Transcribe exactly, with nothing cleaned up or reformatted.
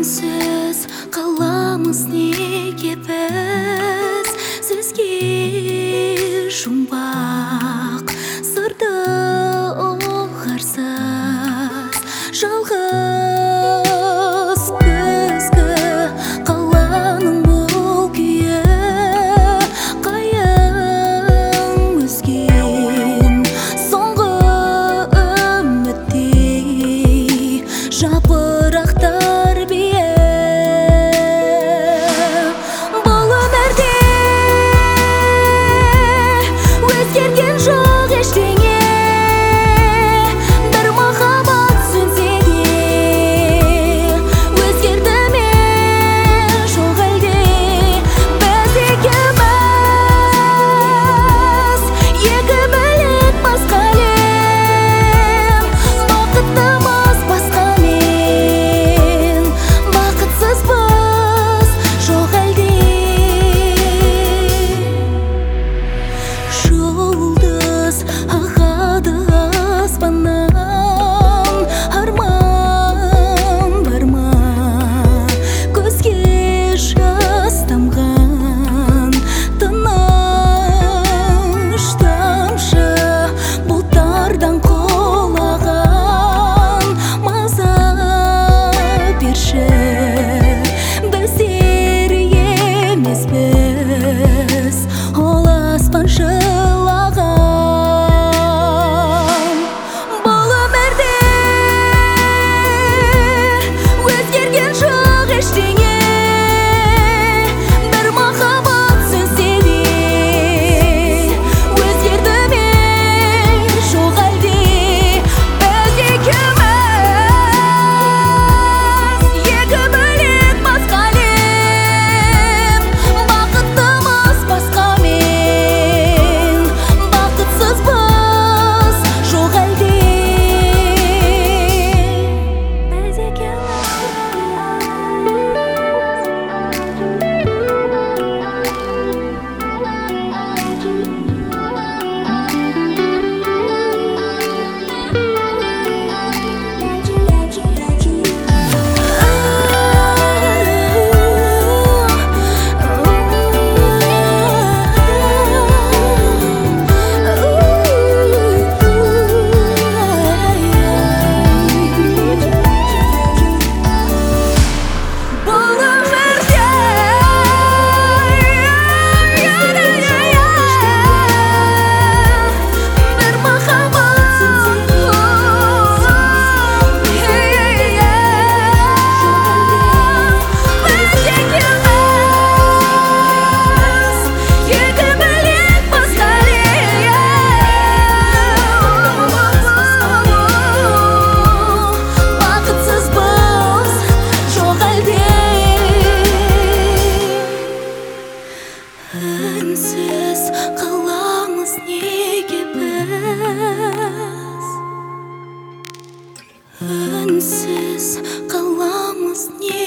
Үнсіз қаламыз неге біз Сөзге жұмбақ сырды ұғарсыз Жалғыз күзгі қаланың бұл күйі Қайың өзген соңғы үміттей Жапырақтар бие Бұл өмірде өзгерген жоқ ештеңе Бір махаббат сөнсе де өзгерді ме жоқ әлде Біз екеуміз екі бөлек басқа әлем Бақыттымыз басқамен бақытсызбыз жоқ әлде Жұлдыз ағады аспаннан Арман бар ма көзге жас тамған Тыныш тамшы бұлттардан құлаған Маза берші біздер емеспіз Ол аспан жылаған Бұл өмірде өзгерген жоқ ештеңе Бір махаббат сөнсе де өзгерді ме жоқ әлде Біз екеуміз екі бөлек басқа әлем Бақыттымыз басқамен бақытсызбыз жоқ әлде Біз Бұл өмірде бір махаббат Біз екеуміз екі бөлек басқа әлем Бақытсызбыз жоқ әлде Үнсіз қаламыз неге біз Үнсіз қаламыз неге